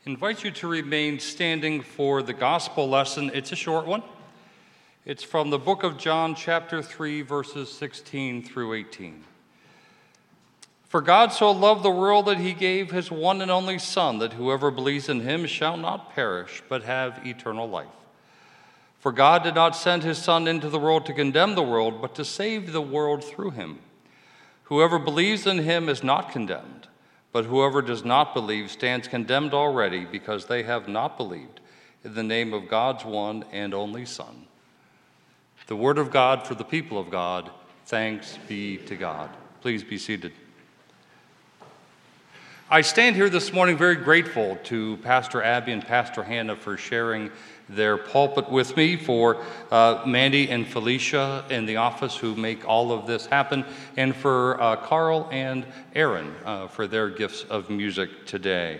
Invite you to remain standing for the gospel lesson. It's a short one. It's from the book of John, chapter 3, verses 16 through 18. For God so loved the world that he gave his one and only Son, that whoever believes in him shall not perish, but have eternal life. For God did not send his Son into the world to condemn the world, but to save the world through him. Whoever believes in him is not condemned, but whoever does not believe stands condemned already, because they have not believed in the name of God's one and only Son. The word of God for the people of God. Thanks be to God. Please be seated. I stand here this morning very grateful to Pastor Abby and Pastor Hannah for sharing their pulpit with me, for Mandy and Felicia in the office who make all of this happen, and for Carl and Aaron for their gifts of music today.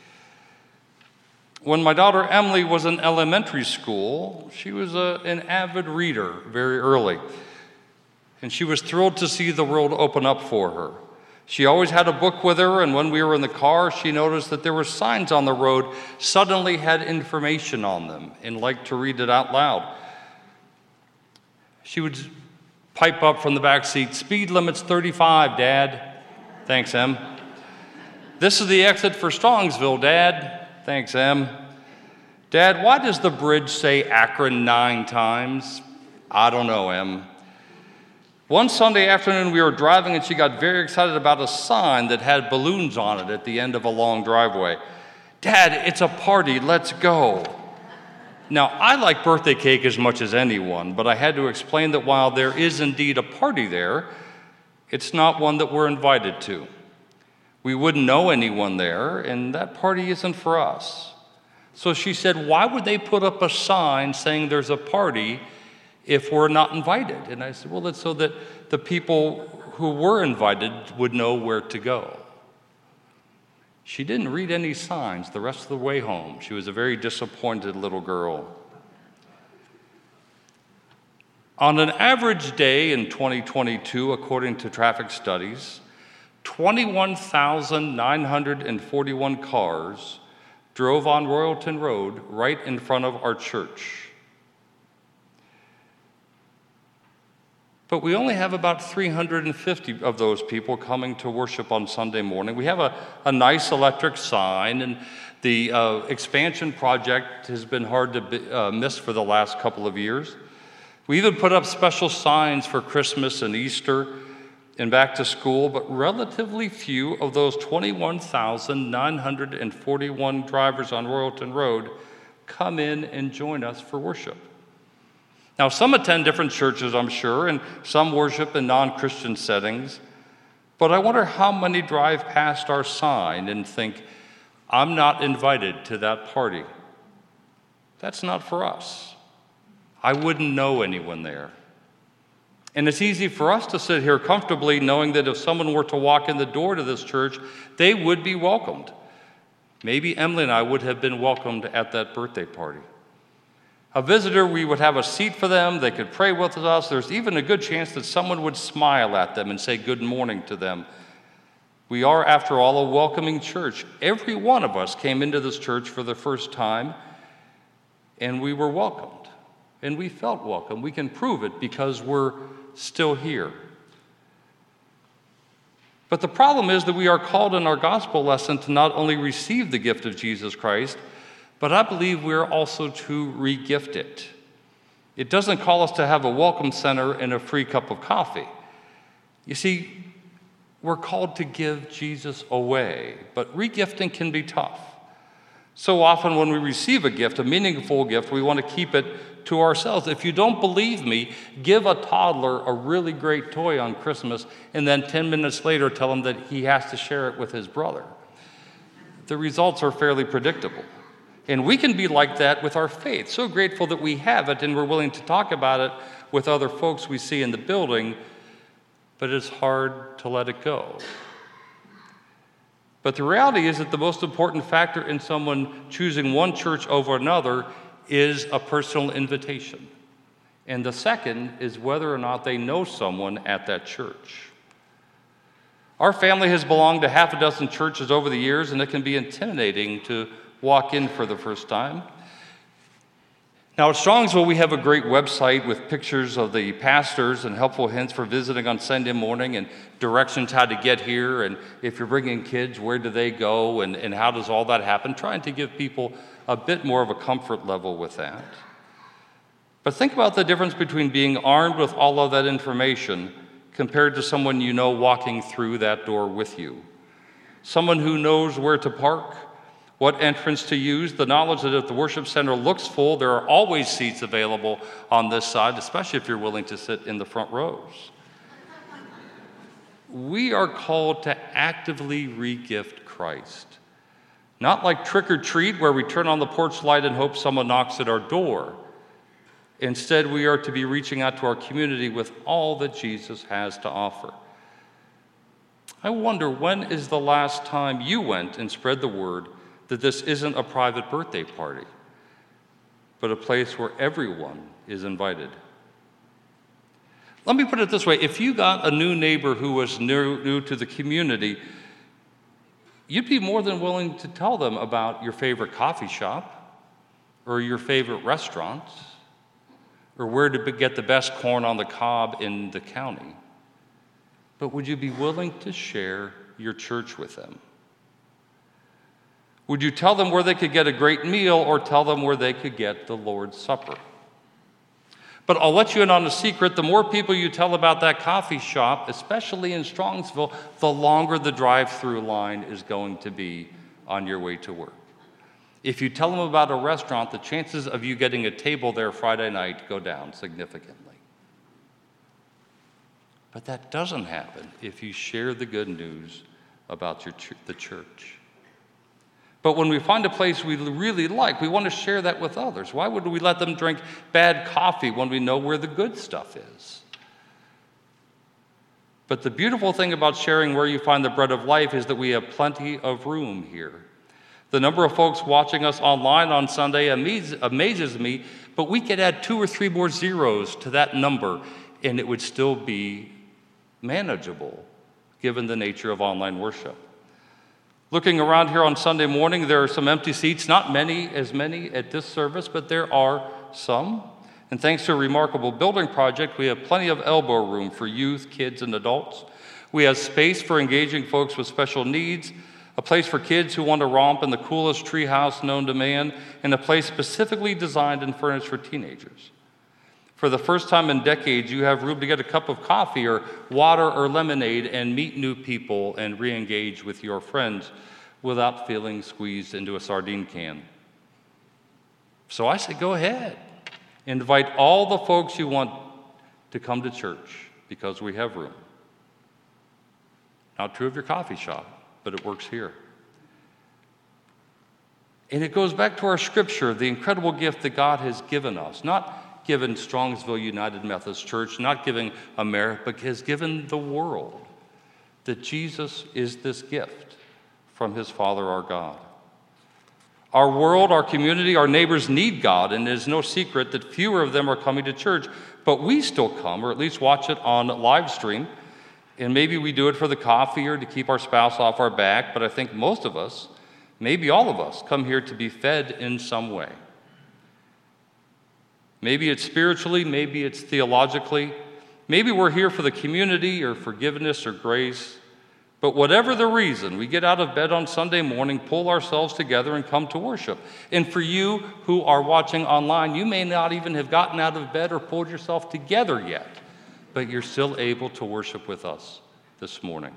When my daughter Emily was in elementary school, she was an avid reader very early, and she was thrilled to see the world open up for her. She always had a book with her, and when we were in the car, she noticed that there were signs on the road suddenly had information on them and liked to read it out loud. She would pipe up from the back seat, "Speed limit's 35, Dad." "Thanks, Em." "This is the exit for Strongsville, Dad." "Thanks, Em." "Dad, why does the bridge say Akron 9 times?" "I don't know, Em." One Sunday afternoon, we were driving, and she got very excited about a sign that had balloons on it at the end of a long driveway. "Dad, it's a party, let's go." Now, I like birthday cake as much as anyone, but I had to explain that while there is indeed a party there, it's not one that we're invited to. We wouldn't know anyone there, and that party isn't for us. So she said, "Why would they put up a sign saying there's a party if we're not invited?" And I said, "Well, it's so that the people who were invited would know where to go." She didn't read any signs the rest of the way home. She was a very disappointed little girl. On an average day in 2022, according to traffic studies, 21,941 cars drove on Royalton Road right in front of our church. But we only have about 350 of those people coming to worship on Sunday morning. We have a nice electric sign, and the expansion project has been hard to miss for the last couple of years. We even put up special signs for Christmas and Easter and back to school, but relatively few of those 21,941 drivers on Royalton Road come in and join us for worship. Now, some attend different churches, I'm sure, and some worship in non-Christian settings, but I wonder how many drive past our sign and think, "I'm not invited to that party." That's not for us. I wouldn't know anyone there. And it's easy for us to sit here comfortably knowing that if someone were to walk in the door to this church, they would be welcomed. Maybe Emily and I would have been welcomed at that birthday party. A visitor, we would have a seat for them. They could pray with us. There's even a good chance that someone would smile at them and say good morning to them. We are, after all, a welcoming church. Every one of us came into this church for the first time, and we were welcomed, and we felt welcome. We can prove it because we're still here. But the problem is that we are called in our gospel lesson to not only receive the gift of Jesus Christ, but I believe we're also to re-gift it. It doesn't call us to have a welcome center and a free cup of coffee. You see, we're called to give Jesus away, but re-gifting can be tough. So often when we receive a gift, a meaningful gift, we want to keep it to ourselves. If you don't believe me, give a toddler a really great toy on Christmas, and then 10 minutes later tell him that he has to share it with his brother. The results are fairly predictable. And we can be like that with our faith, so grateful that we have it and we're willing to talk about it with other folks we see in the building, but it's hard to let it go. But the reality is that the most important factor in someone choosing one church over another is a personal invitation. And the second is whether or not they know someone at that church. Our family has belonged to half a dozen churches over the years, and it can be intimidating to walk in for the first time. Now at Strongsville, we have a great website with pictures of the pastors and helpful hints for visiting on Sunday morning and directions how to get here, and if you're bringing kids, where do they go, and how does all that happen, trying to give people a bit more of a comfort level with that. But think about the difference between being armed with all of that information compared to someone you know walking through that door with you. Someone who knows where to park, what entrance to use, the knowledge that if the worship center looks full, there are always seats available on this side, especially if you're willing to sit in the front rows. We are called to actively re-gift Christ. Not like trick or treat, where we turn on the porch light and hope someone knocks at our door. Instead, we are to be reaching out to our community with all that Jesus has to offer. I wonder, when is the last time you went and spread the word that this isn't a private birthday party, but a place where everyone is invited? Let me put it this way. If you got a new neighbor who was new to the community, you'd be more than willing to tell them about your favorite coffee shop or your favorite restaurant or where to get the best corn on the cob in the county. But would you be willing to share your church with them? Would you tell them where they could get a great meal or tell them where they could get the Lord's Supper? But I'll let you in on a secret. The more people you tell about that coffee shop, especially in Strongsville, the longer the drive-through line is going to be on your way to work. If you tell them about a restaurant, the chances of you getting a table there Friday night go down significantly. But that doesn't happen if you share the good news about the church. But when we find a place we really like, we want to share that with others. Why would we let them drink bad coffee when we know where the good stuff is? But the beautiful thing about sharing where you find the bread of life is that we have plenty of room here. The number of folks watching us online on Sunday amazes me, but we could add 2 or 3 more zeros to that number, and it would still be manageable, given the nature of online worship. Looking around here on Sunday morning, there are some empty seats, not as many at this service, but there are some. And thanks to a remarkable building project, we have plenty of elbow room for youth, kids, and adults. We have space for engaging folks with special needs, a place for kids who want to romp in the coolest treehouse known to man, and a place specifically designed and furnished for teenagers. For the first time in decades, you have room to get a cup of coffee or water or lemonade and meet new people and re-engage with your friends without feeling squeezed into a sardine can. So I say, go ahead. Invite all the folks you want to come to church because we have room. Not true of your coffee shop, but it works here. And it goes back to our scripture, the incredible gift that God has given us, not given Strongsville United Methodist Church, not giving America, but has given the world, that Jesus is this gift from his Father, our God. Our world, our community, our neighbors need God, and it is no secret that fewer of them are coming to church, but we still come, or at least watch it on live stream, and maybe we do it for the coffee or to keep our spouse off our back, but I think most of us, maybe all of us, come here to be fed in some way. Maybe it's spiritually, maybe it's theologically, maybe we're here for the community or forgiveness or grace. But whatever the reason, we get out of bed on Sunday morning, pull ourselves together, and come to worship. And for you who are watching online, you may not even have gotten out of bed or pulled yourself together yet, but you're still able to worship with us this morning.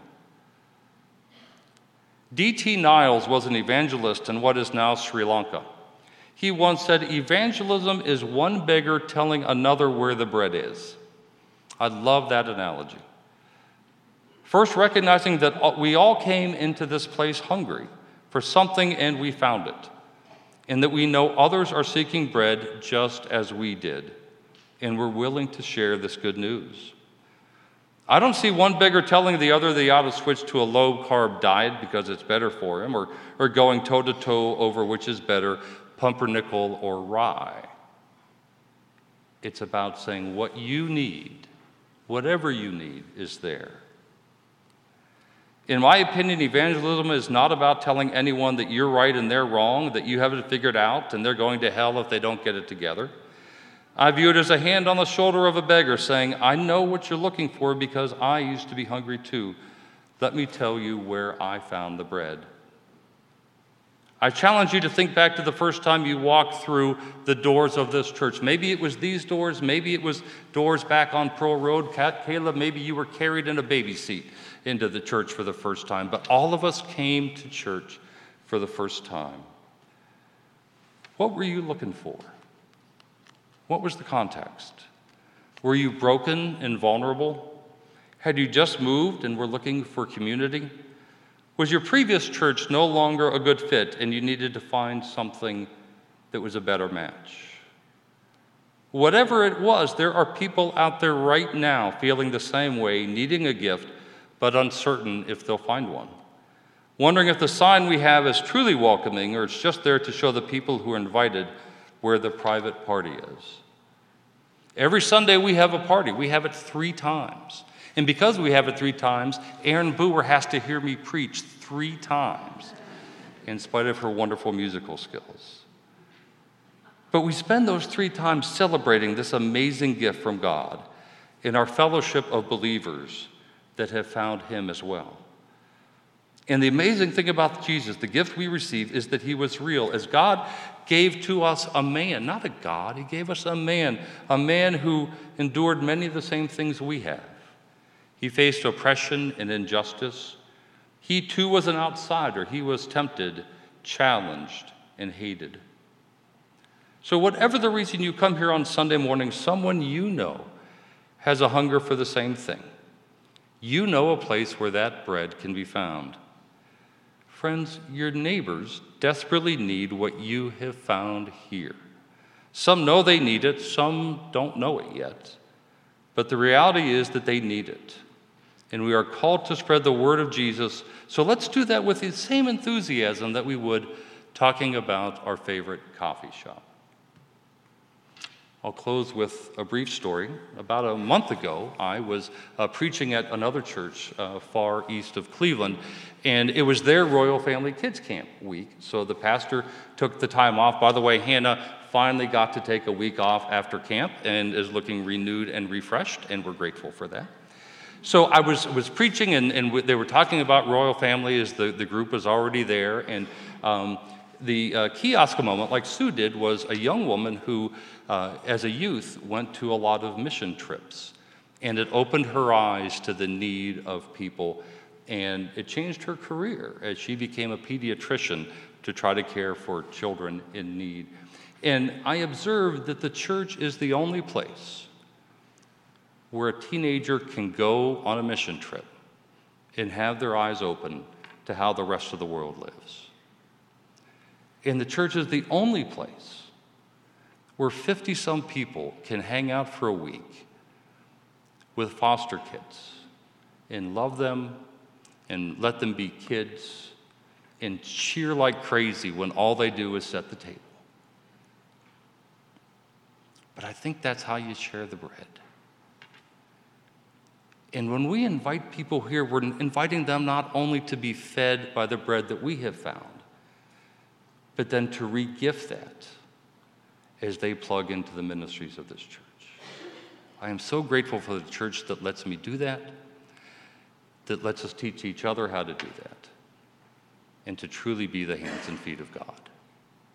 D.T. Niles was an evangelist in what is now Sri Lanka. He once said, evangelism is one beggar telling another where the bread is. I love that analogy. First, recognizing that we all came into this place hungry for something and we found it, and that we know others are seeking bread just as we did, and we're willing to share this good news. I don't see one beggar telling the other they ought to switch to a low-carb diet because it's better for him, or going toe-to-toe over which is better, pumpernickel or rye. It's about saying what you need, whatever you need, is there. In my opinion, evangelism is not about telling anyone that you're right and they're wrong, that you have it figured out and they're going to hell if they don't get it together. I view it as a hand on the shoulder of a beggar saying, I know what you're looking for because I used to be hungry too. Let me tell you where I found the bread. I challenge you to think back to the first time you walked through the doors of this church. Maybe it was these doors, maybe it was doors back on Pearl Road. Caleb, maybe you were carried in a baby seat into the church for the first time. But all of us came to church for the first time. What were you looking for? What was the context? Were you broken and vulnerable? Had you just moved and were looking for community? Was your previous church no longer a good fit and you needed to find something that was a better match? Whatever it was, there are people out there right now feeling the same way, needing a gift, but uncertain if they'll find one. Wondering if the sign we have is truly welcoming or it's just there to show the people who are invited where the private party is. Every Sunday we have a party. We have it 3 times. And because we have it 3 times, Erin Booher has to hear me preach 3 times, in spite of her wonderful musical skills. But we spend those 3 times celebrating this amazing gift from God in our fellowship of believers that have found him as well. And the amazing thing about Jesus, the gift we receive, is that he was real. As God gave to us a man, not a God, he gave us a man who endured many of the same things we have. He faced oppression and injustice. He too was an outsider. He was tempted, challenged, and hated. So whatever the reason you come here on Sunday morning, someone you know has a hunger for the same thing. You know a place where that bread can be found. Friends, your neighbors desperately need what you have found here. Some know they need it, some don't know it yet. But the reality is that they need it. And we are called to spread the word of Jesus. So let's do that with the same enthusiasm that we would talking about our favorite coffee shop. I'll close with a brief story. About a month ago, I was preaching at another church far east of Cleveland, and it was their Royal Family Kids Camp week. So the pastor took the time off. By the way, Hannah finally got to take a week off after camp and is looking renewed and refreshed, and we're grateful for that. So I was preaching, and they were talking about Royal Family as the group was already there, and the kiosk moment, like Sue did, was a young woman who, as a youth, went to a lot of mission trips. And it opened her eyes to the need of people, and it changed her career as she became a pediatrician to try to care for children in need. And I observed that the church is the only place where a teenager can go on a mission trip and have their eyes open to how the rest of the world lives. And the church is the only place where 50-some people can hang out for a week with foster kids and love them and let them be kids and cheer like crazy when all they do is set the table. But I think that's how you share the bread. And when we invite people here, we're inviting them not only to be fed by the bread that we have found, but then to re-gift that as they plug into the ministries of this church. I am so grateful for the church that lets me do that lets us teach each other how to do that, and to truly be the hands and feet of God.